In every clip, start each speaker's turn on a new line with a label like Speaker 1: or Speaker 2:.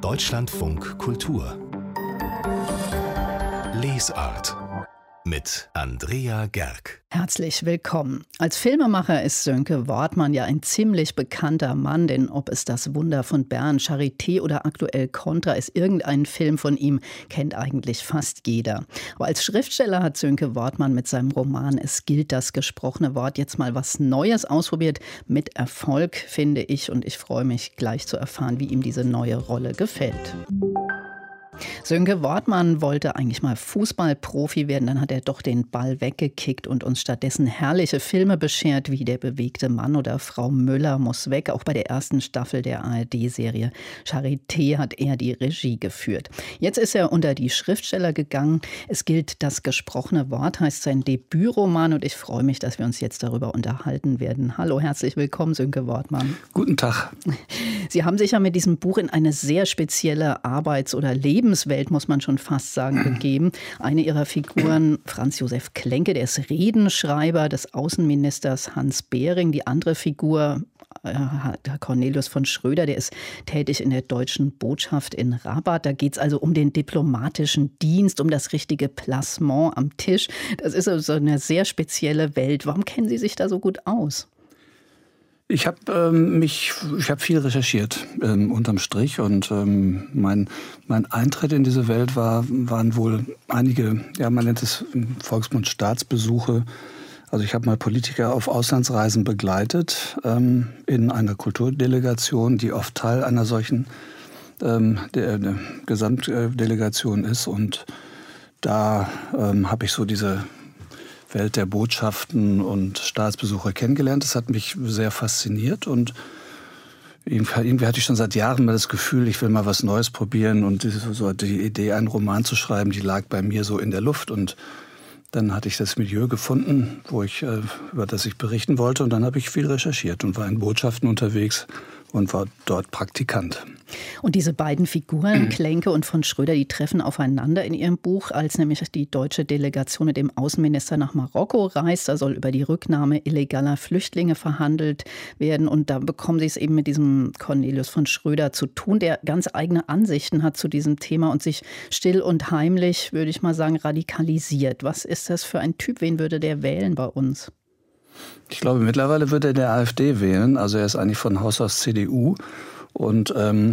Speaker 1: Deutschlandfunk Kultur Lesart mit Andrea Gerg.
Speaker 2: Herzlich willkommen. Als Filmemacher ist Sönke Wortmann ja ein ziemlich bekannter Mann, denn ob es das Wunder von Bern, Charité oder aktuell Contra ist, irgendeinen Film von ihm kennt eigentlich fast jeder. Aber als Schriftsteller hat Sönke Wortmann mit seinem Roman Es gilt das gesprochene Wort jetzt mal was Neues ausprobiert. Mit Erfolg, finde ich, und ich freue mich gleich zu erfahren, wie ihm diese neue Rolle gefällt. Sönke Wortmann wollte eigentlich mal Fußballprofi werden, dann hat er doch den Ball weggekickt und uns stattdessen herrliche Filme beschert, wie Der bewegte Mann oder Frau Müller muss weg. Auch bei der ersten Staffel der ARD-Serie Charité hat er die Regie geführt. Jetzt ist er unter die Schriftsteller gegangen. Es gilt das gesprochene Wort, heißt sein Debütroman, und ich freue mich, dass wir uns jetzt darüber unterhalten werden. Hallo, herzlich willkommen, Sönke Wortmann.
Speaker 3: Guten Tag.
Speaker 2: Sie haben sich ja mit diesem Buch in eine sehr spezielle Arbeits- oder Lebenswelt, muss man schon fast sagen, begeben. Eine Ihrer Figuren, Franz Josef Klenke, der ist Redenschreiber des Außenministers Hans Behring. Die andere Figur, Cornelius von Schröder, der ist tätig in der deutschen Botschaft in Rabat. Da geht es also um den diplomatischen Dienst, um das richtige Placement am Tisch. Das ist also eine sehr spezielle Welt. Warum kennen Sie sich da so gut aus?
Speaker 3: Ich habe viel recherchiert unterm Strich, und mein Eintritt in diese Welt waren wohl einige, ja, man nennt es im Volksmund Staatsbesuche. Also ich habe mal Politiker auf Auslandsreisen begleitet in einer Kulturdelegation, die oft Teil einer solchen der Gesamtdelegation ist, und da habe ich so diese Welt der Botschaften und Staatsbesucher kennengelernt. Das hat mich sehr fasziniert, und irgendwie hatte ich schon seit Jahren mal das Gefühl, ich will mal was Neues probieren, und die Idee, einen Roman zu schreiben, die lag bei mir so in der Luft, und dann hatte ich das Milieu gefunden, über das ich berichten wollte, und dann habe ich viel recherchiert und war in Botschaften unterwegs und war dort Praktikant.
Speaker 2: Und diese beiden Figuren, Klenke und von Schröder, die treffen aufeinander in ihrem Buch, als nämlich die deutsche Delegation mit dem Außenminister nach Marokko reist. Da soll über die Rücknahme illegaler Flüchtlinge verhandelt werden. Und da bekommen sie es eben mit diesem Cornelius von Schröder zu tun, der ganz eigene Ansichten hat zu diesem Thema und sich still und heimlich, würde ich mal sagen, radikalisiert. Was ist das für ein Typ? Wen würde der wählen bei uns?
Speaker 3: Ich glaube, mittlerweile wird er der AfD wählen. Also er ist eigentlich von Haus aus CDU. Und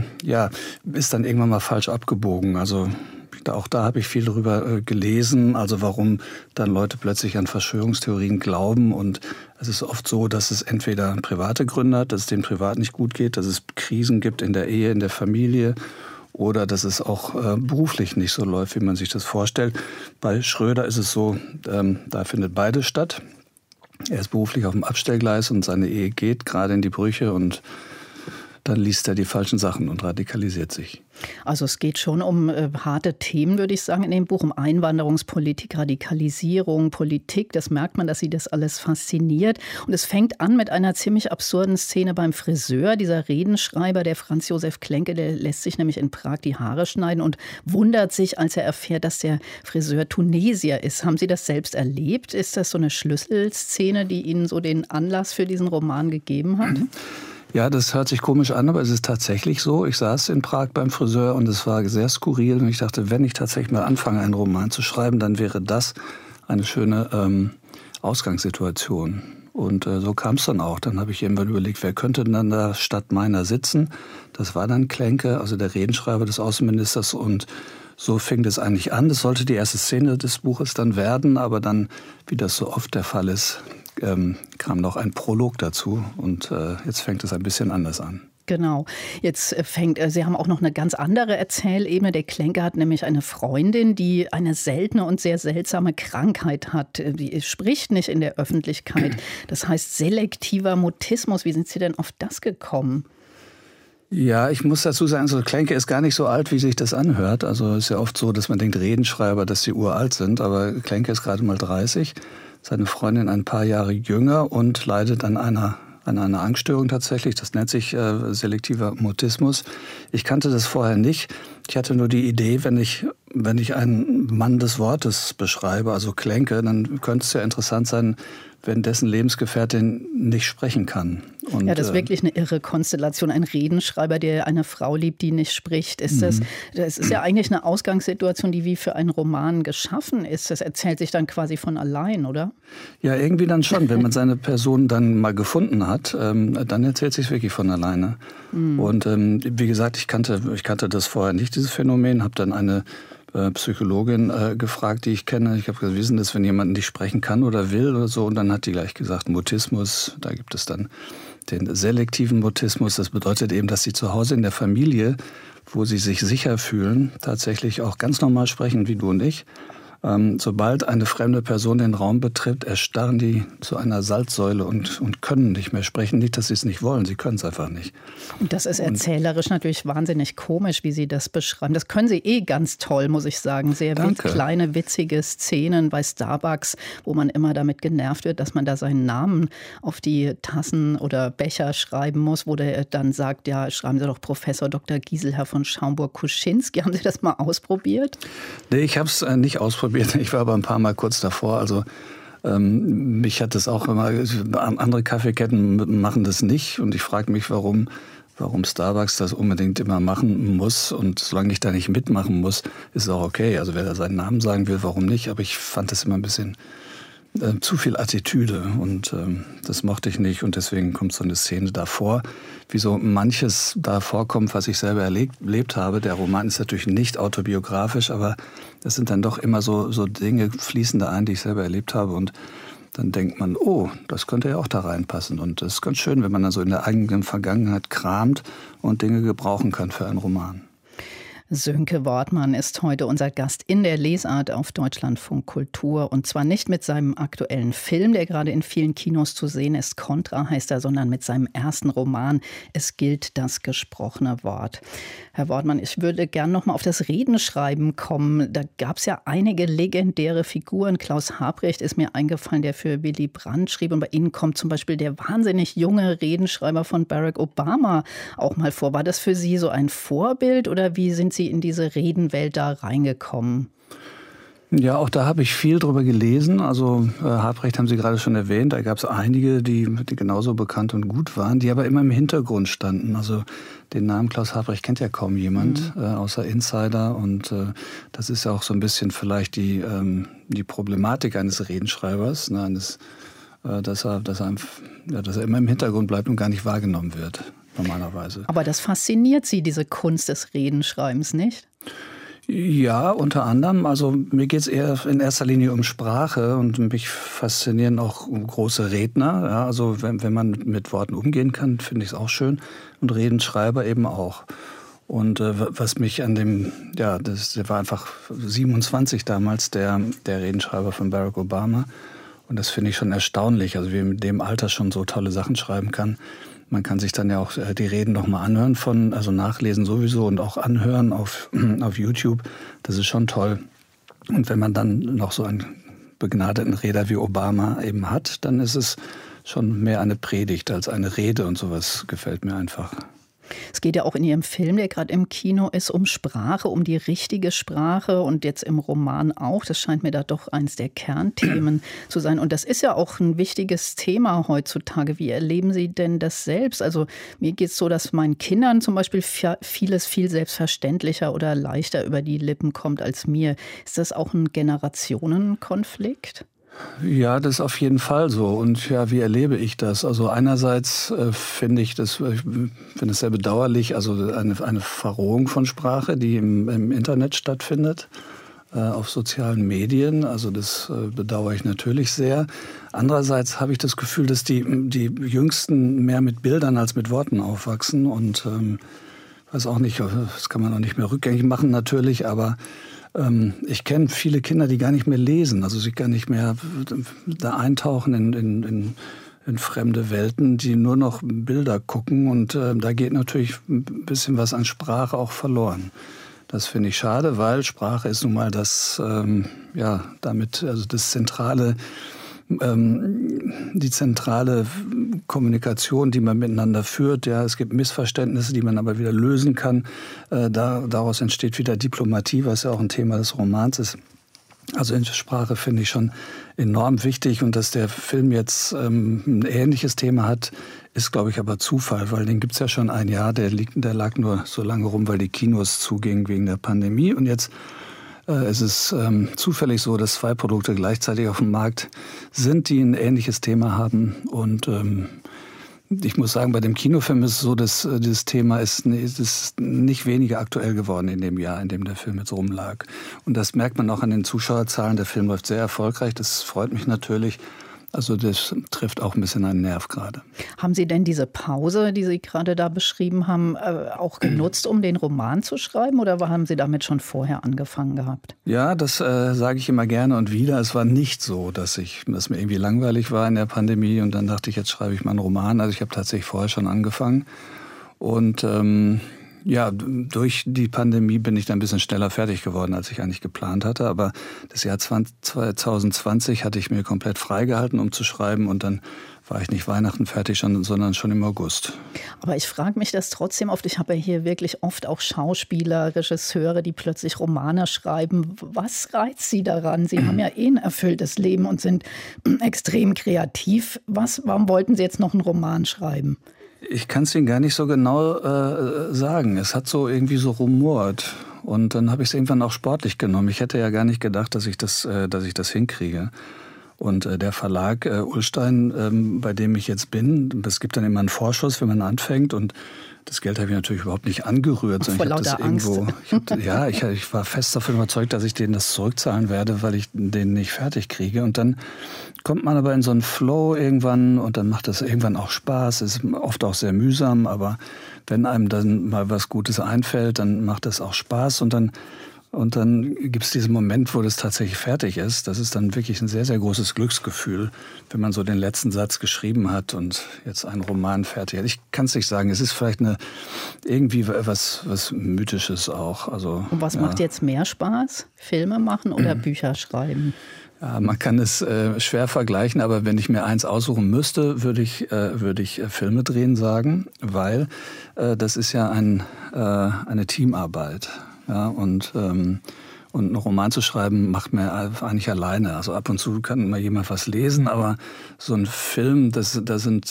Speaker 3: ist dann irgendwann mal falsch abgebogen. Also auch da habe ich viel darüber gelesen, also warum dann Leute plötzlich an Verschwörungstheorien glauben. Und es ist oft so, dass es entweder private Gründe hat, dass es denen privat nicht gut geht, dass es Krisen gibt in der Ehe, in der Familie, oder dass es auch beruflich nicht so läuft, wie man sich das vorstellt. Bei Schröder ist es so, da findet beides statt. Er ist beruflich auf dem Abstellgleis und seine Ehe geht gerade in die Brüche, und dann liest er die falschen Sachen und radikalisiert sich.
Speaker 2: Also es geht schon um harte Themen, würde ich sagen, in dem Buch, um Einwanderungspolitik, Radikalisierung, Politik. Das merkt man, dass sie das alles fasziniert. Und es fängt an mit einer ziemlich absurden Szene beim Friseur. Dieser Redenschreiber, der Franz Josef Klenke, der lässt sich nämlich in Prag die Haare schneiden und wundert sich, als er erfährt, dass der Friseur Tunesier ist. Haben Sie das selbst erlebt? Ist das so eine Schlüsselszene, die Ihnen so den Anlass für diesen Roman gegeben hat?
Speaker 3: Ja, das hört sich komisch an, aber es ist tatsächlich so. Ich saß in Prag beim Friseur, und es war sehr skurril. Und ich dachte, wenn ich tatsächlich mal anfange, einen Roman zu schreiben, dann wäre das eine schöne Ausgangssituation. Und so kam es dann auch. Dann habe ich irgendwann überlegt, wer könnte denn dann da statt meiner sitzen? Das war dann Klenke, also der Redenschreiber des Außenministers. Und so fing das eigentlich an. Das sollte die erste Szene des Buches dann werden, aber dann, wie das so oft der Fall ist, kam noch ein Prolog dazu, und jetzt fängt es ein bisschen anders an.
Speaker 2: Genau. Jetzt Sie haben auch noch eine ganz andere Erzählebene. Der Klenke hat nämlich eine Freundin, die eine seltene und sehr seltsame Krankheit hat. Die spricht nicht in der Öffentlichkeit. Das heißt selektiver Mutismus. Wie sind Sie denn auf das gekommen?
Speaker 3: Ja, ich muss dazu sagen, so Klenke ist gar nicht so alt, wie sich das anhört. Also es ist ja oft so, dass man denkt, Redenschreiber, dass sie uralt sind. Aber Klenke ist gerade mal 30. Seine Freundin ein paar Jahre jünger und leidet an einer Angststörung tatsächlich. Das nennt sich selektiver Mutismus. Ich kannte das vorher nicht. Ich hatte nur die Idee, wenn ich einen Mann des Wortes beschreibe, also Klenke, dann könnte es ja interessant sein, wenn dessen Lebensgefährtin nicht sprechen kann. Und,
Speaker 2: ja, das ist wirklich eine irre Konstellation. Ein Redenschreiber, der eine Frau liebt, die nicht spricht. Das ist ja eigentlich eine Ausgangssituation, die wie für einen Roman geschaffen ist. Das erzählt sich dann quasi von allein, oder?
Speaker 3: Ja, irgendwie dann schon. Wenn man seine Person dann mal gefunden hat, dann erzählt es sich wirklich von alleine. Und wie gesagt, ich kannte das vorher nicht, dieses Phänomen, habe dann eine Psychologin gefragt, die ich kenne. Ich habe gesagt, wie ist denn das, wenn jemand nicht sprechen kann oder will oder so? Und dann hat die gleich gesagt, Mutismus. Da gibt es dann den selektiven Mutismus. Das bedeutet eben, dass sie zu Hause in der Familie, wo sie sich sicher fühlen, tatsächlich auch ganz normal sprechen, wie du und ich. Sobald eine fremde Person den Raum betritt, erstarren die zu einer Salzsäule und können nicht mehr sprechen. Nicht, dass sie es nicht wollen, sie können es einfach nicht.
Speaker 2: Und das ist erzählerisch natürlich wahnsinnig komisch, wie Sie das beschreiben. Das können Sie ganz toll, muss ich sagen. Sehr kleine, witzige Szenen bei Starbucks, wo man immer damit genervt wird, dass man da seinen Namen auf die Tassen oder Becher schreiben muss, wo der dann sagt, ja, schreiben Sie doch Professor Dr. Giselher von Schaumburg-Kuschinski. Haben Sie das mal ausprobiert?
Speaker 3: Nee, ich habe es nicht ausprobiert. Ich war aber ein paar Mal kurz davor. Also mich hat das auch immer, andere Kaffeeketten machen das nicht. Und ich frage mich, warum Starbucks das unbedingt immer machen muss. Und solange ich da nicht mitmachen muss, ist es auch okay. Also wer da seinen Namen sagen will, warum nicht? Aber ich fand das immer ein bisschen zu viel Attitüde und das mochte ich nicht. Und deswegen kommt so eine Szene davor, wie so manches da vorkommt, was ich selber erlebt habe. Der Roman ist natürlich nicht autobiografisch, aber das sind dann doch immer so Dinge, fließen da ein, die ich selber erlebt habe. Und dann denkt man, oh, das könnte ja auch da reinpassen. Und das ist ganz schön, wenn man dann so in der eigenen Vergangenheit kramt und Dinge gebrauchen kann für einen Roman.
Speaker 2: Sönke Wortmann ist heute unser Gast in der Lesart auf Deutschlandfunk Kultur. Und zwar nicht mit seinem aktuellen Film, der gerade in vielen Kinos zu sehen ist, Contra heißt er, sondern mit seinem ersten Roman, Es gilt das gesprochene Wort. Herr Wortmann, ich würde gern noch mal auf das Redenschreiben kommen. Da gab es ja einige legendäre Figuren. Klaus Habrecht ist mir eingefallen, der für Willy Brandt schrieb. Und bei Ihnen kommt zum Beispiel der wahnsinnig junge Redenschreiber von Barack Obama auch mal vor. War das für Sie so ein Vorbild oder wie sind Sie in diese Redenwelt da reingekommen?
Speaker 3: Ja, auch da habe ich viel drüber gelesen. Also Habrecht haben Sie gerade schon erwähnt. Da gab es einige, die genauso bekannt und gut waren, die aber immer im Hintergrund standen. Also den Namen Klaus Habrecht kennt ja kaum jemand, außer Insider. Und das ist ja auch so ein bisschen vielleicht die Problematik eines Redenschreibers, ne, dass er immer im Hintergrund bleibt und gar nicht wahrgenommen wird, normalerweise.
Speaker 2: Aber das fasziniert Sie, diese Kunst des Redenschreibens, nicht?
Speaker 3: Ja, unter anderem. Also mir geht es eher in erster Linie um Sprache und mich faszinieren auch große Redner. Ja, also wenn man mit Worten umgehen kann, finde ich es auch schön. Und Redenschreiber eben auch. Und was mich an der war einfach 27 damals, der Redenschreiber von Barack Obama. Und das finde ich schon erstaunlich, also wie er mit dem Alter schon so tolle Sachen schreiben kann. Man kann sich dann ja auch die Reden noch mal anhören, also nachlesen sowieso und auch anhören auf YouTube. Das ist schon toll. Und wenn man dann noch so einen begnadeten Redner wie Obama eben hat, dann ist es schon mehr eine Predigt als eine Rede und sowas gefällt mir einfach.
Speaker 2: Es geht ja auch in Ihrem Film, der gerade im Kino ist, um Sprache, um die richtige Sprache und jetzt im Roman auch. Das scheint mir da doch eins der Kernthemen zu sein. Und das ist ja auch ein wichtiges Thema heutzutage. Wie erleben Sie denn das selbst? Also mir geht es so, dass meinen Kindern zum Beispiel vieles viel selbstverständlicher oder leichter über die Lippen kommt als mir. Ist das auch ein Generationenkonflikt?
Speaker 3: Ja, das ist auf jeden Fall so. Und ja, wie erlebe ich das? Also einerseits finde ich es sehr bedauerlich, also eine Verrohung von Sprache, die im Internet stattfindet, auf sozialen Medien. Also das bedauere ich natürlich sehr. Andererseits habe ich das Gefühl, dass die Jüngsten mehr mit Bildern als mit Worten aufwachsen. Und weiß auch nicht, das kann man auch nicht mehr rückgängig machen natürlich, aber ich kenne viele Kinder, die gar nicht mehr lesen, also sich gar nicht mehr da eintauchen in fremde Welten, die nur noch Bilder gucken. Und da geht natürlich ein bisschen was an Sprache auch verloren. Das finde ich schade, weil Sprache ist nun mal das zentrale die zentrale Kommunikation, die man miteinander führt. Ja, es gibt Missverständnisse, die man aber wieder lösen kann. Daraus entsteht wieder Diplomatie, was ja auch ein Thema des Romans ist. Also in Sprache finde ich schon enorm wichtig. Und dass der Film jetzt ein ähnliches Thema hat, ist, glaube ich, aber Zufall, weil den gibt es ja schon ein Jahr. Der lag nur so lange rum, weil die Kinos zugingen wegen der Pandemie. Und jetzt ist es zufällig so, dass 2 Produkte gleichzeitig auf dem Markt sind, die ein ähnliches Thema haben. Und ich muss sagen, bei dem Kinofilm ist es so, dass dieses Thema ist nicht weniger aktuell geworden in dem Jahr, in dem der Film jetzt rumlag. Und das merkt man auch an den Zuschauerzahlen. Der Film läuft sehr erfolgreich. Das freut mich natürlich. Also das trifft auch ein bisschen einen Nerv gerade. Haben Sie denn diese Pause, die Sie gerade da beschrieben haben, auch genutzt, um den Roman zu schreiben? Oder haben Sie damit schon vorher angefangen gehabt? Ja, das sage ich immer gerne und wieder. Es war nicht so, dass mir irgendwie langweilig war in der Pandemie und dann dachte ich, jetzt schreibe ich mal einen Roman. Also ich habe tatsächlich vorher schon angefangen. Und durch die Pandemie bin ich dann ein bisschen schneller fertig geworden, als ich eigentlich geplant hatte. Aber das Jahr 2020 hatte ich mir komplett freigehalten, um zu schreiben. Und dann war ich nicht Weihnachten fertig, sondern schon im August. Aber ich frage mich das trotzdem oft. Ich habe ja hier wirklich oft auch Schauspieler, Regisseure, die plötzlich Romane schreiben. Was reizt Sie daran? Sie haben ja ein erfülltes Leben und sind extrem kreativ. Warum wollten Sie jetzt noch einen Roman schreiben? Ich kann es Ihnen gar nicht so genau sagen. Es hat so irgendwie so rumort. Und dann habe ich es irgendwann auch sportlich genommen. Ich hätte ja gar nicht gedacht, dass ich das hinkriege. Und der Verlag Ullstein, bei dem ich jetzt bin, es gibt dann immer einen Vorschuss, wenn man anfängt. Und das Geld habe ich natürlich überhaupt nicht angerührt. Vor lauter Angst. Ich war fest davon überzeugt, dass ich denen das zurückzahlen werde, weil ich den nicht fertig kriege. Und dann kommt man aber in so einen Flow irgendwann und dann macht das irgendwann auch Spaß. Ist oft auch sehr mühsam, aber wenn einem dann mal was Gutes einfällt, dann macht das auch Spaß. Und dann gibt es diesen Moment, wo das tatsächlich fertig ist. Das ist dann wirklich ein sehr, sehr großes Glücksgefühl, wenn man so den letzten Satz geschrieben hat und jetzt einen Roman fertig hat. Ich kann es nicht sagen. Es ist vielleicht irgendwie was Mythisches auch. Also, und was macht jetzt mehr Spaß? Filme machen oder Bücher schreiben? Ja, man kann es schwer vergleichen, aber wenn ich mir eins aussuchen müsste, würde ich Filme drehen sagen, weil das ist ja eine Teamarbeit. Ja, und einen Roman zu schreiben macht man eigentlich alleine. Also ab und zu kann mal jemand was lesen, aber so ein Film, da sind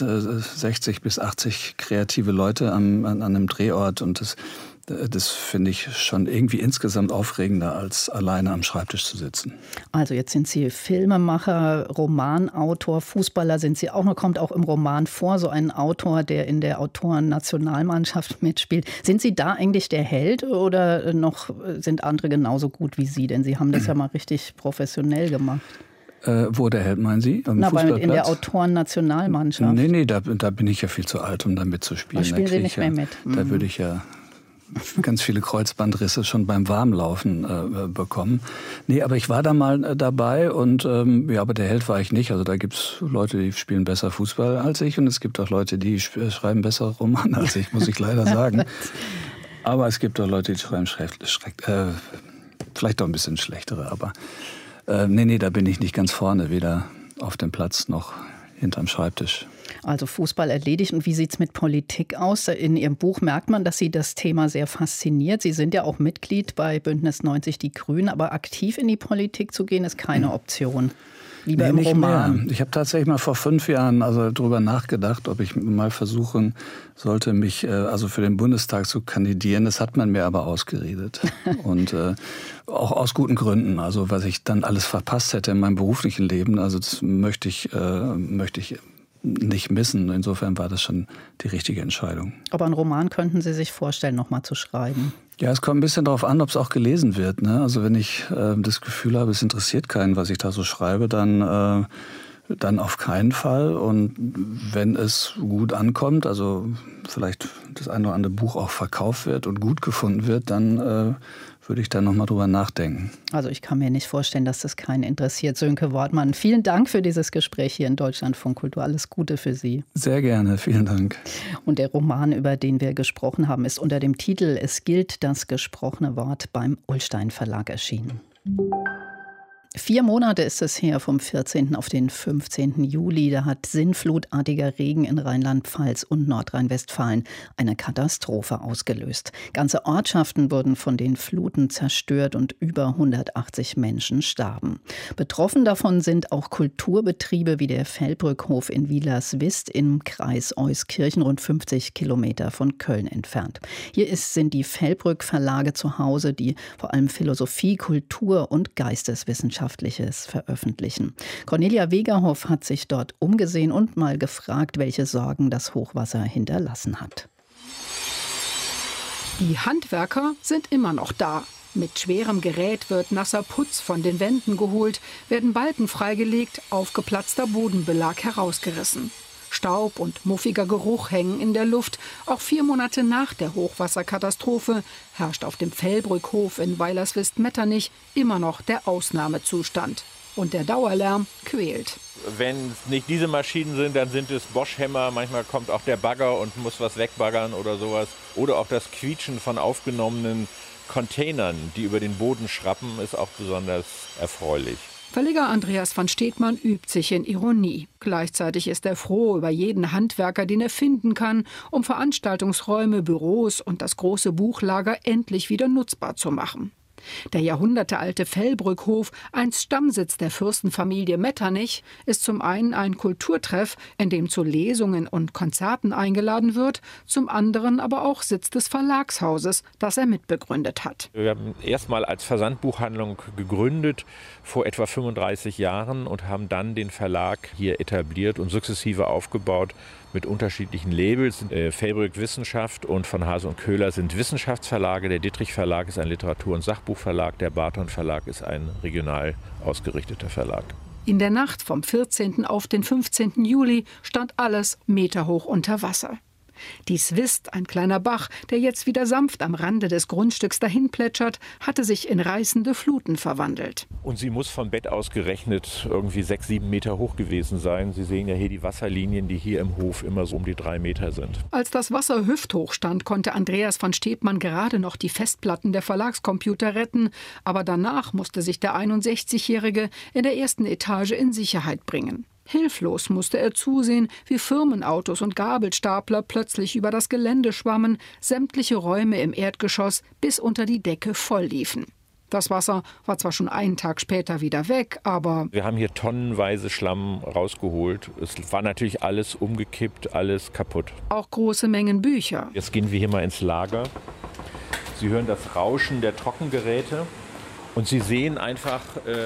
Speaker 3: 60 bis 80 kreative Leute an einem Drehort und das finde ich schon irgendwie insgesamt aufregender, als alleine am Schreibtisch zu sitzen. Also jetzt sind Sie Filmemacher, Romanautor, Fußballer sind Sie auch noch, kommt auch im Roman vor, so ein Autor, der in der Autorennationalmannschaft mitspielt. Sind Sie da eigentlich der Held oder noch sind andere genauso gut wie Sie? Denn Sie haben das ja mal richtig professionell gemacht. Wo der Held, meinen Sie? In der Autorennationalmannschaft. Nee, da bin ich ja viel zu alt, um da mitzuspielen. Da spielen Sie nicht mehr mit. Da würde ich ja ganz viele Kreuzbandrisse schon beim Warmlaufen bekommen. Nee, aber ich war da mal dabei und aber der Held war ich nicht. Also da gibt's Leute, die spielen besser Fußball als ich und es gibt auch Leute, die schreiben besser Romane als ich, muss ich leider sagen. Aber es gibt auch Leute, die schreiben vielleicht auch ein bisschen schlechtere, aber nee, da bin ich nicht ganz vorne, weder auf dem Platz noch hinterm Schreibtisch. Also Fußball erledigt. Und wie sieht es mit Politik aus? In Ihrem Buch merkt man, dass Sie das Thema sehr fasziniert. Sie sind ja auch Mitglied bei Bündnis 90 Die Grünen, aber aktiv in die Politik zu gehen, ist keine Option. Lieber im Roman. Mehr. Ich habe tatsächlich mal vor 5 Jahren darüber nachgedacht, ob ich mal versuchen sollte, mich für den Bundestag zu kandidieren. Das hat man mir aber ausgeredet. Und auch aus guten Gründen. Also was ich dann alles verpasst hätte in meinem beruflichen Leben, also das möchte ich nicht missen. Insofern war das schon die richtige Entscheidung. Aber einen Roman könnten Sie sich vorstellen, noch mal zu schreiben? Ja, es kommt ein bisschen darauf an, ob es auch gelesen wird. Ne? Also wenn ich das Gefühl habe, es interessiert keinen, was ich da so schreibe, dann auf keinen Fall. Und wenn es gut ankommt, also vielleicht das eine oder andere Buch auch verkauft wird und gut gefunden wird, dann würde ich da noch mal drüber nachdenken. Also ich kann mir nicht vorstellen, dass das keinen interessiert. Sönke Wortmann, vielen Dank für dieses Gespräch hier in Deutschlandfunk Kultur. Alles Gute für Sie. Sehr gerne, vielen Dank. Und der Roman, über den wir gesprochen haben, ist unter dem Titel Es gilt das gesprochene Wort beim Ullstein Verlag erschienen.
Speaker 2: 4 Monate ist es her, vom 14. auf den 15. Juli. Da hat sinnflutartiger Regen in Rheinland-Pfalz und Nordrhein-Westfalen eine Katastrophe ausgelöst. Ganze Ortschaften wurden von den Fluten zerstört und über 180 Menschen starben. Betroffen davon sind auch Kulturbetriebe wie der Fellbrückhof in Wielerswist im Kreis Euskirchen, rund 50 Kilometer von Köln entfernt. Hier sind die Fellbrück-Verlage zu Hause, die vor allem Philosophie, Kultur und Geisteswissenschaften veröffentlichen. Cornelia Wegerhoff hat sich dort umgesehen und mal gefragt, welche Sorgen das Hochwasser hinterlassen hat.
Speaker 4: Die Handwerker sind immer noch da. Mit schwerem Gerät wird nasser Putz von den Wänden geholt, werden Balken freigelegt, aufgeplatzter Bodenbelag herausgerissen. Staub und muffiger Geruch hängen in der Luft. Auch 4 Monate nach der Hochwasserkatastrophe herrscht auf dem Fellbrückhof in Weilerswist-Metternich immer noch der Ausnahmezustand. Und der Dauerlärm quält.
Speaker 5: Wenn es nicht diese Maschinen sind, dann sind es Bosch-Hämmer. Manchmal kommt auch der Bagger und muss was wegbaggern oder sowas. Oder auch das Quietschen von aufgenommenen Containern, die über den Boden schrappen, ist auch besonders erfreulich.
Speaker 4: Verleger Andreas van Steetmann übt sich in Ironie. Gleichzeitig ist er froh über jeden Handwerker, den er finden kann, um Veranstaltungsräume, Büros und das große Buchlager endlich wieder nutzbar zu machen. Der jahrhundertealte Fellbrückhof, einst Stammsitz der Fürstenfamilie Metternich, ist zum einen ein Kulturtreff, in dem zu Lesungen und Konzerten eingeladen wird, zum anderen aber auch Sitz des Verlagshauses, das er mitbegründet hat.
Speaker 5: Wir haben erstmal als Versandbuchhandlung gegründet vor etwa 35 Jahren und haben dann den Verlag hier etabliert und sukzessive aufgebaut mit unterschiedlichen Labels. Fellbrück Wissenschaft und von Hase und Köhler sind Wissenschaftsverlage. Der Dittrich Verlag ist ein Literatur- und Sachbuchverlag. Der Barton Verlag ist ein regional ausgerichteter Verlag.
Speaker 4: In der Nacht vom 14. auf den 15. Juli stand alles meterhoch unter Wasser. Die Swist, ein kleiner Bach, der jetzt wieder sanft am Rande des Grundstücks dahin plätschert, hatte sich in reißende Fluten verwandelt.
Speaker 5: Und sie muss vom Bett aus gerechnet irgendwie 6, 7 Meter hoch gewesen sein. Sie sehen ja hier die Wasserlinien, die hier im Hof immer so um die 3 Meter sind.
Speaker 4: Als das Wasser hüfthoch stand, konnte Andreas van Steetmann gerade noch die Festplatten der Verlagscomputer retten. Aber danach musste sich der 61-Jährige in der ersten Etage in Sicherheit bringen. Hilflos musste er zusehen, wie Firmenautos und Gabelstapler plötzlich über das Gelände schwammen, sämtliche Räume im Erdgeschoss bis unter die Decke voll liefen. Das Wasser war zwar schon einen Tag später wieder weg, aber...
Speaker 5: Wir haben hier tonnenweise Schlamm rausgeholt. Es war natürlich alles umgekippt, alles kaputt.
Speaker 4: Auch große Mengen Bücher.
Speaker 5: Jetzt gehen wir hier mal ins Lager. Sie hören das Rauschen der Trockengeräte und Sie sehen einfach,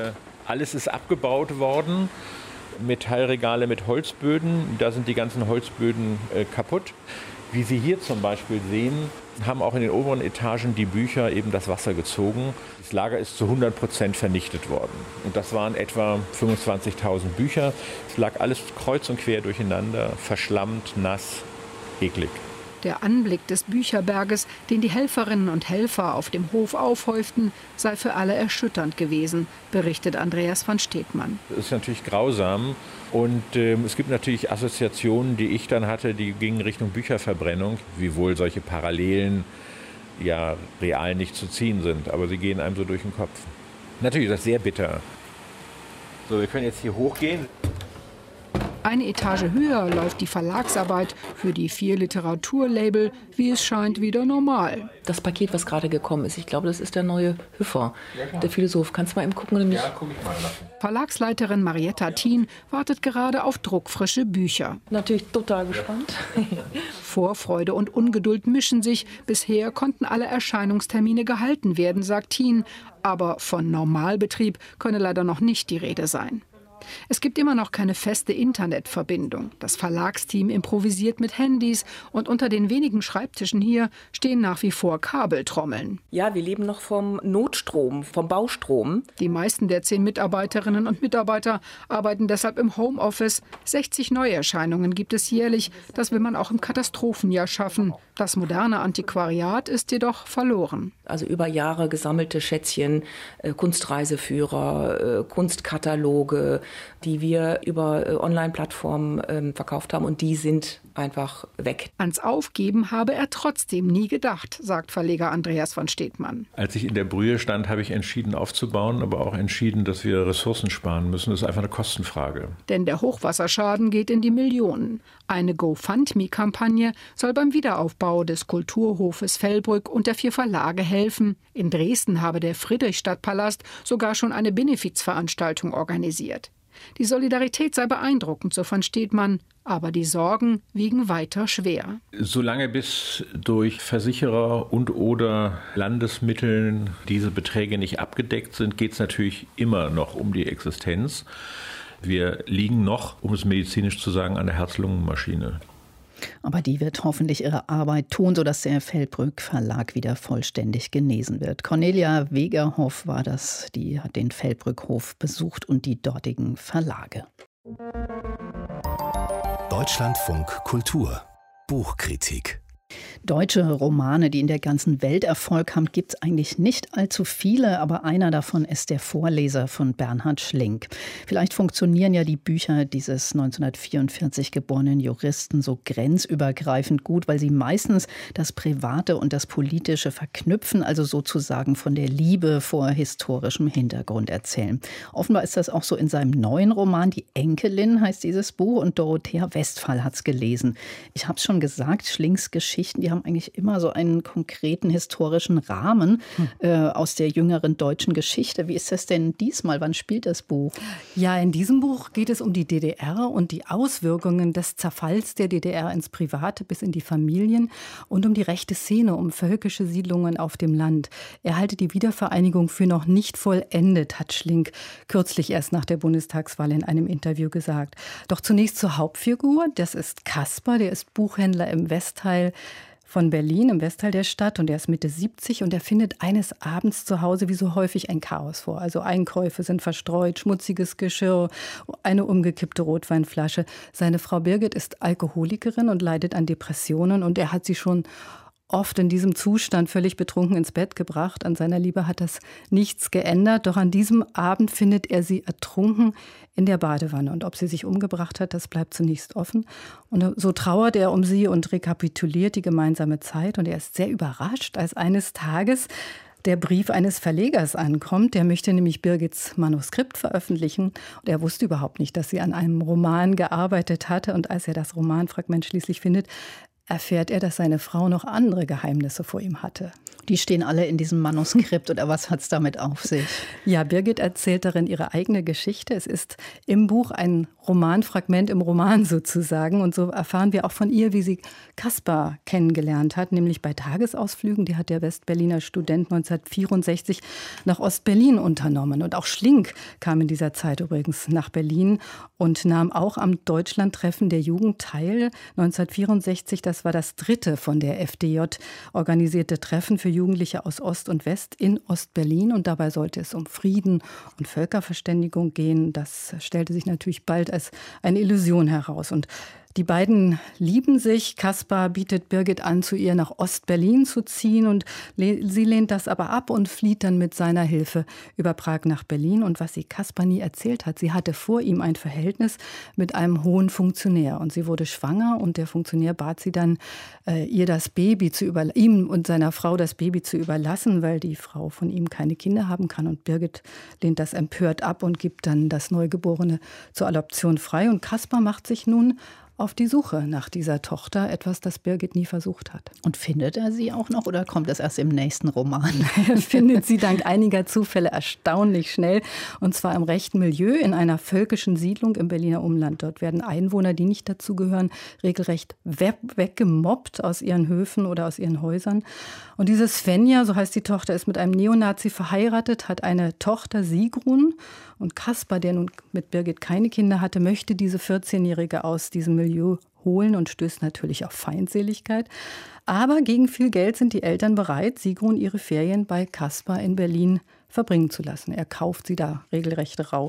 Speaker 5: alles ist abgebaut worden. Metallregale mit Holzböden, da sind die ganzen Holzböden kaputt. Wie Sie hier zum Beispiel sehen, haben auch in den oberen Etagen die Bücher eben das Wasser gezogen. Das Lager ist zu 100% vernichtet worden. Und das waren etwa 25.000 Bücher. Es lag alles kreuz und quer durcheinander, verschlammt, nass, eklig.
Speaker 4: Der Anblick des Bücherberges, den die Helferinnen und Helfer auf dem Hof aufhäuften, sei für alle erschütternd gewesen, berichtet Andreas van Steetmann.
Speaker 5: Das ist natürlich grausam und es gibt natürlich Assoziationen, die ich dann hatte, die gingen Richtung Bücherverbrennung, wiewohl solche Parallelen ja real nicht zu ziehen sind, aber sie gehen einem so durch den Kopf. Natürlich ist das sehr bitter. So, wir können jetzt hier hochgehen.
Speaker 4: Eine Etage höher läuft die Verlagsarbeit für die 4 Literaturlabel, wie es scheint, wieder normal.
Speaker 6: Das Paket, was gerade gekommen ist, ich glaube, das ist der neue Hüffer, der Philosoph. Kannst du mal eben gucken? Nämlich
Speaker 5: Ja, guck ich mal.
Speaker 4: Verlagsleiterin Marietta Thien wartet gerade auf druckfrische Bücher.
Speaker 6: natürlich total gespannt.
Speaker 4: Vorfreude und Ungeduld mischen sich. Bisher konnten alle Erscheinungstermine gehalten werden, sagt Thien. Aber von Normalbetrieb könne leider noch nicht die Rede sein. Es gibt immer noch keine feste Internetverbindung. Das Verlagsteam improvisiert mit Handys und unter den wenigen Schreibtischen hier stehen nach wie vor Kabeltrommeln.
Speaker 6: Ja, wir leben noch vom Notstrom, vom Baustrom.
Speaker 4: Die meisten der 10 Mitarbeiterinnen und Mitarbeiter arbeiten deshalb im Homeoffice. 60 Neuerscheinungen gibt es jährlich. Das will man auch im Katastrophenjahr schaffen. Das moderne Antiquariat ist jedoch verloren.
Speaker 6: Also über Jahre gesammelte Schätzchen, Kunstreiseführer, Kunstkataloge, die wir über Online-Plattformen verkauft haben. Und die sind einfach weg.
Speaker 4: Ans Aufgeben habe er trotzdem nie gedacht, sagt Verleger Andreas von Stetmann.
Speaker 5: Als ich in der Brühe stand, habe ich entschieden aufzubauen, aber auch entschieden, dass wir Ressourcen sparen müssen. Das ist einfach eine Kostenfrage.
Speaker 4: Denn der Hochwasserschaden geht in die Millionen. Eine GoFundMe-Kampagne soll beim Wiederaufbau des Kulturhofes Fellbrück und der 4 Verlage helfen. In Dresden habe der Friedrichstadtpalast sogar schon eine Benefizveranstaltung organisiert. Die Solidarität sei beeindruckend, so von Stetmann, aber die Sorgen wiegen weiter schwer.
Speaker 5: Solange bis durch Versicherer und/oder Landesmitteln diese Beträge nicht abgedeckt sind, geht es natürlich immer noch um die Existenz. Wir liegen noch, um es medizinisch zu sagen, an der Herz-Lungen-Maschine.
Speaker 2: Aber die wird hoffentlich ihre Arbeit tun, sodass der Fellbrück Verlag wieder vollständig genesen wird. Cornelia Wegerhoff war das, die hat den Fellbrückhof besucht und die dortigen Verlage.
Speaker 1: Deutschlandfunk Kultur Buchkritik.
Speaker 2: Deutsche Romane, die in der ganzen Welt Erfolg haben, gibt es eigentlich nicht allzu viele, aber einer davon ist Der Vorleser von Bernhard Schlink. Vielleicht funktionieren ja die Bücher dieses 1944 geborenen Juristen so grenzübergreifend gut, weil sie meistens das Private und das Politische verknüpfen, also sozusagen von der Liebe vor historischem Hintergrund erzählen. Offenbar ist das auch so in seinem neuen Roman Die Enkelin heißt dieses Buch und Dorothea Westphal hat es gelesen. Ich habe es schon gesagt, Schlinks Geschichten, die haben eigentlich immer so einen konkreten historischen Rahmen aus der jüngeren deutschen Geschichte. Wie ist das denn diesmal? Wann spielt das Buch?
Speaker 7: Ja, in diesem Buch geht es um die DDR und die Auswirkungen des Zerfalls der DDR ins Private bis in die Familien und um die rechte Szene, um völkische Siedlungen auf dem Land. Er halte die Wiedervereinigung für noch nicht vollendet, hat Schlink kürzlich erst nach der Bundestagswahl in einem Interview gesagt. Doch zunächst zur Hauptfigur, das ist Kaspar, der ist Buchhändler im Westteil von Berlin, im Westteil der Stadt, und er ist Mitte 70 und er findet eines Abends zu Hause wie so häufig ein Chaos vor. Also Einkäufe sind verstreut, schmutziges Geschirr, eine umgekippte Rotweinflasche. Seine Frau Birgit ist Alkoholikerin und leidet an Depressionen und er hat sie schon oft in diesem Zustand völlig betrunken ins Bett gebracht. An seiner Liebe hat das nichts geändert. Doch an diesem Abend findet er sie ertrunken in der Badewanne. Und ob sie sich umgebracht hat, das bleibt zunächst offen. Und so trauert er um sie und rekapituliert die gemeinsame Zeit. Und er ist sehr überrascht, als eines Tages der Brief eines Verlegers ankommt. Der möchte nämlich Birgits Manuskript veröffentlichen. Und er wusste überhaupt nicht, dass sie an einem Roman gearbeitet hatte. Und als er das Romanfragment schließlich findet, erfährt er, dass seine Frau noch andere Geheimnisse vor ihm hatte.
Speaker 2: Die stehen alle in diesem Manuskript oder was hat es damit auf sich?
Speaker 7: Ja, Birgit erzählt darin ihre eigene Geschichte. Es ist im Buch ein Romanfragment im Roman sozusagen. Und so erfahren wir auch von ihr, wie sie Kaspar kennengelernt hat, nämlich bei Tagesausflügen. Die hat der Westberliner Student 1964 nach Ostberlin unternommen. Und auch Schlink kam in dieser Zeit übrigens nach Berlin und nahm auch am Deutschlandtreffen der Jugend teil. 1964, das war das dritte von der FDJ organisierte Treffen für Jugendliche aus Ost und West in Ostberlin. Und dabei sollte es um Frieden und Völkerverständigung gehen. Das stellte sich natürlich bald als eine Illusion heraus. Und die beiden lieben sich. Kaspar bietet Birgit an, zu ihr nach Ostberlin zu ziehen. Und sie lehnt das aber ab und flieht dann mit seiner Hilfe über Prag nach Berlin. Und was sie Kaspar nie erzählt hat, sie hatte vor ihm ein Verhältnis mit einem hohen Funktionär. Und sie wurde schwanger und der Funktionär bat sie dann, ihm und seiner Frau das Baby zu überlassen, weil die Frau von ihm keine Kinder haben kann. Und Birgit lehnt das empört ab und gibt dann das Neugeborene zur Adoption frei. Und Kaspar macht sich nun auf die Suche nach dieser Tochter, etwas, das Birgit nie versucht hat.
Speaker 2: Und findet er sie auch noch oder kommt das erst im nächsten Roman?
Speaker 7: Er findet sie dank einiger Zufälle erstaunlich schnell, und zwar im rechten Milieu in einer völkischen Siedlung im Berliner Umland. Dort werden Einwohner, die nicht dazugehören, regelrecht weggemobbt aus ihren Höfen oder aus ihren Häusern. Und diese Svenja, so heißt die Tochter, ist mit einem Neonazi verheiratet, hat eine Tochter, Sigrun. Und Kaspar, der nun mit Birgit keine Kinder hatte, möchte diese 14-Jährige aus diesem Milieu holen und stößt natürlich auf Feindseligkeit. Aber gegen viel Geld sind die Eltern bereit, Sigrun ihre Ferien bei Kaspar in Berlin verbringen zu lassen. Er kauft sie da regelrecht raus.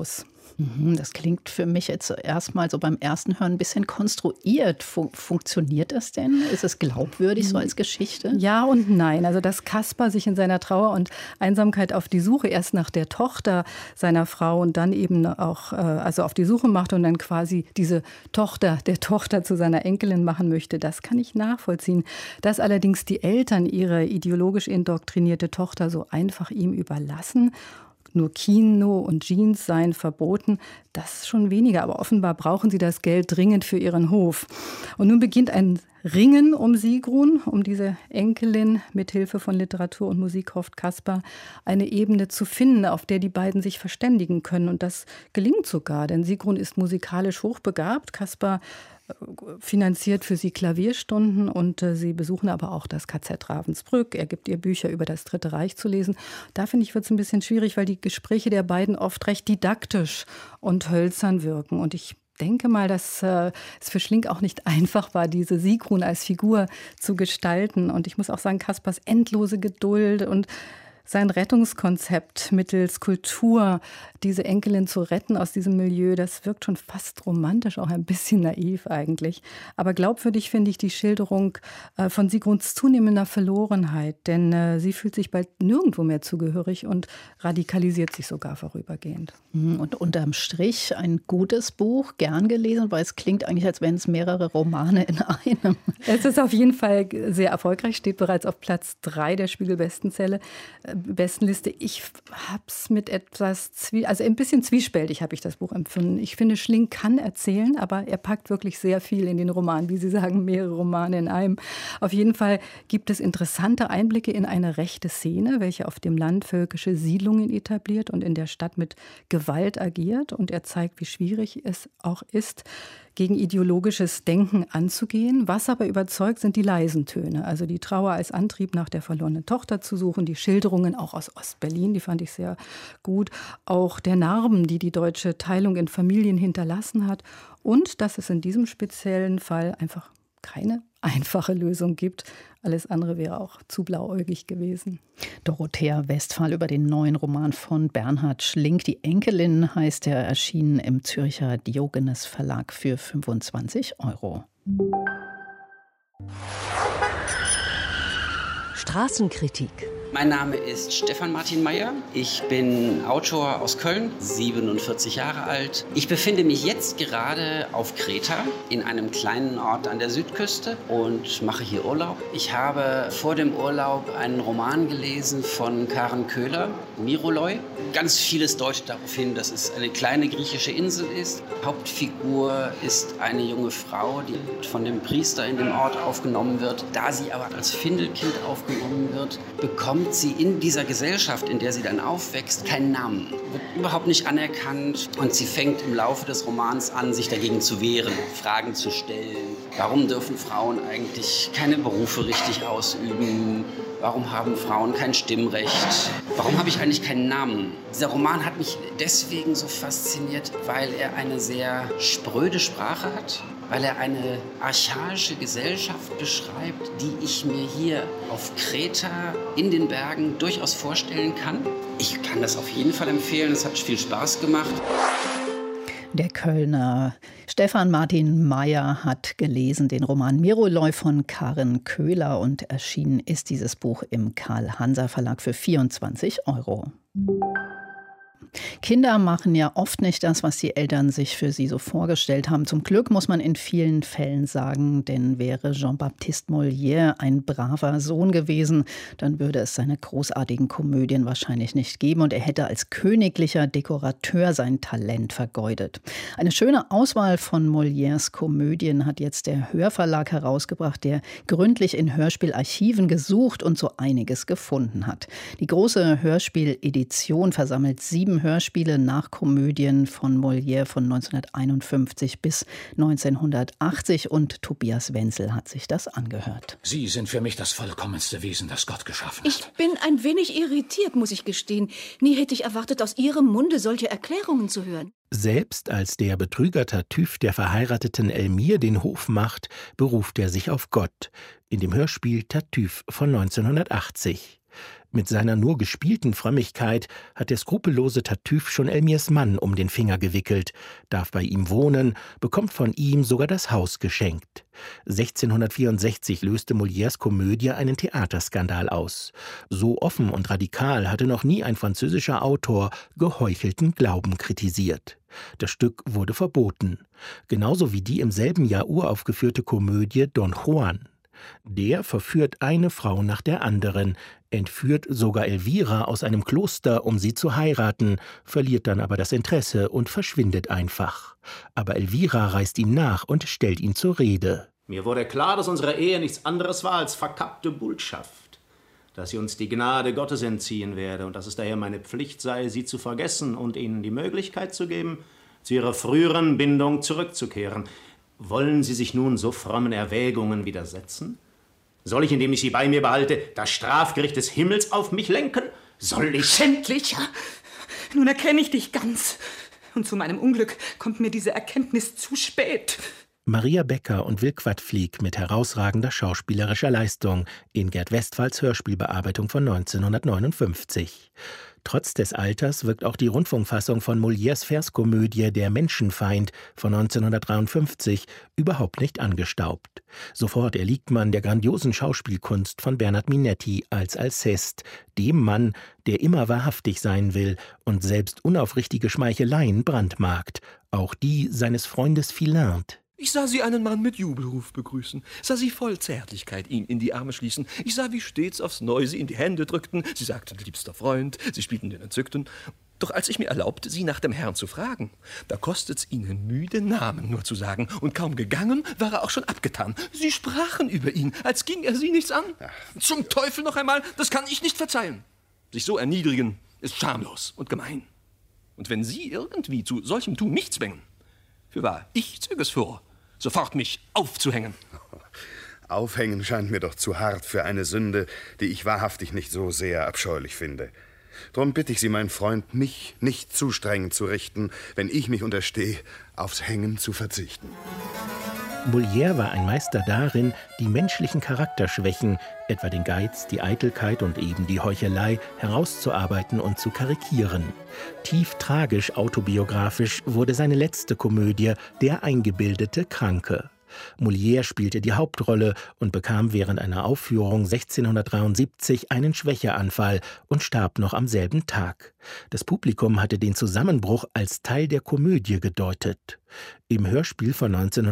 Speaker 2: Das klingt für mich jetzt erstmal so beim ersten Hören ein bisschen konstruiert. Funktioniert das denn? Ist es glaubwürdig so als Geschichte?
Speaker 7: Ja und nein. Also dass Caspar sich in seiner Trauer und Einsamkeit auf die Suche erst nach der Tochter seiner Frau und dann eben auch also auf die Suche macht und dann quasi diese Tochter der Tochter zu seiner Enkelin machen möchte, das kann ich nachvollziehen. Dass allerdings die Eltern ihre ideologisch indoktrinierte Tochter so einfach ihm überlassen, nur Kino und Jeans seien verboten, das ist schon weniger. Aber offenbar brauchen sie das Geld dringend für ihren Hof. Und nun beginnt ein Ringen um Sigrun, um diese Enkelin. Mit Hilfe von Literatur und Musik hofft Caspar, eine Ebene zu finden, auf der die beiden sich verständigen können. Und das gelingt sogar, denn Sigrun ist musikalisch hochbegabt. Caspar finanziert für sie Klavierstunden und sie besuchen aber auch das KZ Ravensbrück. Er gibt ihr Bücher über das Dritte Reich zu lesen. Da finde ich, wird es ein bisschen schwierig, weil die Gespräche der beiden oft recht didaktisch und hölzern wirken. Und ich denke mal, dass es für Schlink auch nicht einfach war, diese Sigrun als Figur zu gestalten. Und ich muss auch sagen, Caspars endlose Geduld und sein Rettungskonzept mittels Kultur, diese Enkelin zu retten aus diesem Milieu, das wirkt schon fast romantisch, auch ein bisschen naiv eigentlich. Aber glaubwürdig finde ich die Schilderung von Sigruns zunehmender Verlorenheit, denn sie fühlt sich bald nirgendwo mehr zugehörig und radikalisiert sich sogar vorübergehend.
Speaker 2: Und unterm Strich ein gutes Buch, gern gelesen, weil es klingt eigentlich, als wären es mehrere Romane in einem.
Speaker 7: Es ist auf jeden Fall sehr erfolgreich, steht bereits auf Platz 3 der Spiegel-Bestenliste. Ich habe es mit etwas, also ein bisschen zwiespältig habe ich das Buch empfunden. Ich finde, Schlink kann erzählen, aber er packt wirklich sehr viel in den Roman, wie Sie sagen, mehrere Romane in einem. Auf jeden Fall gibt es interessante Einblicke in eine rechte Szene, welche auf dem Land völkische Siedlungen etabliert und in der Stadt mit Gewalt agiert. Und er zeigt, wie schwierig es auch ist, gegen ideologisches Denken anzugehen. Was aber überzeugt, sind die leisen Töne. Also die Trauer als Antrieb, nach der verlorenen Tochter zu suchen, die Schilderungen auch aus Ostberlin, die fand ich sehr gut. Auch der Narben, die die deutsche Teilung in Familien hinterlassen hat. Und dass es in diesem speziellen Fall einfach keine einfache Lösung gibt. Alles andere wäre auch zu blauäugig gewesen.
Speaker 2: Dorothea Westphal über den neuen Roman von Bernhard Schlink. Die Enkelin heißt er, erschienen im Zürcher Diogenes Verlag für 25 €.
Speaker 8: Straßenkritik.
Speaker 9: Mein Name ist Stefan Martin Meyer. Ich bin Autor aus Köln, 47 Jahre alt. Ich befinde mich jetzt gerade auf Kreta, in einem kleinen Ort an der Südküste und mache hier Urlaub. Ich habe vor dem Urlaub einen Roman gelesen von Karen Köhler, Miroloi. Ganz vieles deutet darauf hin, dass es eine kleine griechische Insel ist. Hauptfigur ist eine junge Frau, die von dem Priester in dem Ort aufgenommen wird. Da sie aber als Findelkind aufgenommen wird, bekommt sie in dieser Gesellschaft, in der sie dann aufwächst, keinen Namen. Wird überhaupt nicht anerkannt und sie fängt im Laufe des Romans an, sich dagegen zu wehren, Fragen zu stellen. Warum dürfen Frauen eigentlich keine Berufe richtig ausüben? Warum haben Frauen kein Stimmrecht? Warum habe ich eigentlich keinen Namen? Dieser Roman hat mich deswegen so fasziniert, weil er eine sehr spröde Sprache hat, weil er eine archaische Gesellschaft beschreibt, die ich mir hier auf Kreta in den Bergen durchaus vorstellen kann. Ich kann das auf jeden Fall empfehlen, es hat viel Spaß gemacht.
Speaker 2: Der Kölner Stefan Martin Meyer hat gelesen den Roman Miroloi von Karen Köhler und erschienen ist dieses Buch im Karl-Hanser-Verlag für 24 €. Kinder machen ja oft nicht das, was die Eltern sich für sie so vorgestellt haben. Zum Glück muss man in vielen Fällen sagen, denn wäre Jean-Baptiste Molière ein braver Sohn gewesen, dann würde es seine großartigen Komödien wahrscheinlich nicht geben und er hätte als königlicher Dekorateur sein Talent vergeudet. Eine schöne Auswahl von Molières Komödien hat jetzt der Hörverlag herausgebracht, der gründlich in Hörspielarchiven gesucht und so einiges gefunden hat. Die große Hörspieledition versammelt 7 Hörspiele nach Komödien von Molière von 1951 bis 1980 und Tobias Wenzel hat sich das angehört.
Speaker 10: Sie sind für mich das vollkommenste Wesen, das Gott geschaffen hat.
Speaker 11: Ich bin ein wenig irritiert, muss ich gestehen. Nie hätte ich erwartet, aus Ihrem Munde solche Erklärungen zu hören.
Speaker 12: Selbst als der Betrüger Tartüff der verheirateten Elmire den Hof macht, beruft er sich auf Gott. In dem Hörspiel Tartüff von 1980. Mit seiner nur gespielten Frömmigkeit hat der skrupellose Tartüff schon Elmirs Mann um den Finger gewickelt, darf bei ihm wohnen, bekommt von ihm sogar das Haus geschenkt. 1664 löste Molières Komödie einen Theaterskandal aus. So offen und radikal hatte noch nie ein französischer Autor geheuchelten Glauben kritisiert. Das Stück wurde verboten, genauso wie die im selben Jahr uraufgeführte Komödie Don Juan. Der verführt eine Frau nach der anderen, entführt sogar Elvira aus einem Kloster, um sie zu heiraten, verliert dann aber das Interesse und verschwindet einfach. Aber Elvira reist ihm nach und stellt ihn zur Rede.
Speaker 8: Mir wurde klar, dass unsere Ehe nichts anderes war als verkappte Bullschaft, dass sie uns die Gnade Gottes entziehen werde und dass es daher meine Pflicht sei, sie zu vergessen und ihnen die Möglichkeit zu geben, zu ihrer früheren Bindung zurückzukehren. Wollen Sie sich nun so frommen Erwägungen widersetzen? Soll ich, indem ich Sie bei mir behalte, das Strafgericht des Himmels auf mich lenken? Soll ich...
Speaker 13: Schändlich! Nun erkenne ich dich ganz. Und zu meinem Unglück kommt mir diese Erkenntnis zu spät.
Speaker 12: Maria Becker und Will Quadflieg mit herausragender schauspielerischer Leistung in Gerd Westphals Hörspielbearbeitung von 1959. Trotz des Alters wirkt auch die Rundfunkfassung von Molières Verskomödie Der Menschenfeind von 1953 überhaupt nicht angestaubt. Sofort erliegt man der grandiosen Schauspielkunst von Bernhard Minetti als Alceste, dem Mann, der immer wahrhaftig sein will und selbst unaufrichtige Schmeicheleien brandmarkt, auch die seines Freundes Philinte.
Speaker 14: Ich sah sie einen Mann mit Jubelruf begrüßen, sah sie voll Zärtlichkeit ihn in die Arme schließen. Ich sah, wie stets aufs Neue sie in die Hände drückten. Sie sagten, liebster Freund, sie spielten den Entzückten. Doch als ich mir erlaubte, sie nach dem Herrn zu fragen, da kostet's ihnen Mühe, den Namen nur zu sagen. Und kaum gegangen, war er auch schon abgetan. Sie sprachen über ihn, als ging er sie nichts an. Zum Teufel noch einmal, das kann ich nicht verzeihen. Sich so erniedrigen, ist schamlos und gemein. Und wenn Sie irgendwie zu solchem Tun mich zwängen, fürwahr, ich zöge es vor, sofort mich aufzuhängen.
Speaker 15: Aufhängen scheint mir doch zu hart für eine Sünde, die ich wahrhaftig nicht so sehr abscheulich finde. Drum bitte ich Sie, mein Freund, mich nicht zu streng zu richten, wenn ich mich unterstehe, aufs Hängen zu verzichten.
Speaker 12: Molière war ein Meister darin, die menschlichen Charakterschwächen, etwa den Geiz, die Eitelkeit und eben die Heuchelei, herauszuarbeiten und zu karikieren. Tief tragisch autobiografisch wurde seine letzte Komödie Der eingebildete Kranke. Molière spielte die Hauptrolle und bekam während einer Aufführung 1673 einen Schwächeanfall und starb noch am selben Tag. Das Publikum hatte den Zusammenbruch als Teil der Komödie gedeutet. Im Hörspiel von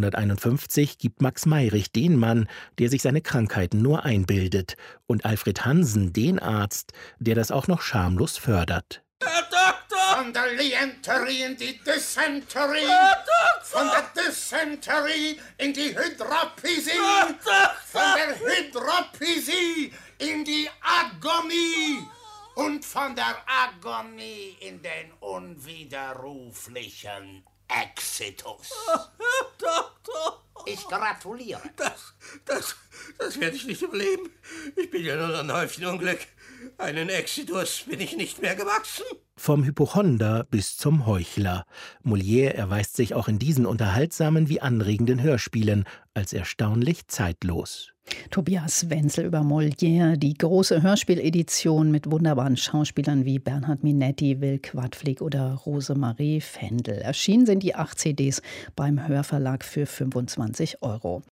Speaker 12: 1951 gibt Max Meyrich den Mann, der sich seine Krankheiten nur einbildet, und Alfred Hansen den Arzt, der das auch noch schamlos fördert.
Speaker 16: Herr Doktor! Von der Lienterie in die Dysenterie! Von der Dysenterie in die Hydropisie! Von der Hydropisie in die Agonie! Und von der Agonie in den unwiderruflichen Exitus. Herr Doktor! Ich gratuliere.
Speaker 10: Das werde ich nicht überleben. Ich bin ja nur ein Häufchen Unglück. Einen Exitus bin ich nicht mehr gewachsen.
Speaker 12: Vom Hypochonder bis zum Heuchler. Molière erweist sich auch in diesen unterhaltsamen wie anregenden Hörspielen als erstaunlich zeitlos.
Speaker 2: Tobias Wenzel über Molière, die große Hörspieledition mit wunderbaren Schauspielern wie Bernhard Minetti, Will Quadflieg oder Rosemarie Fendel. Erschienen sind die 8 CDs beim Hörverlag für 25 €.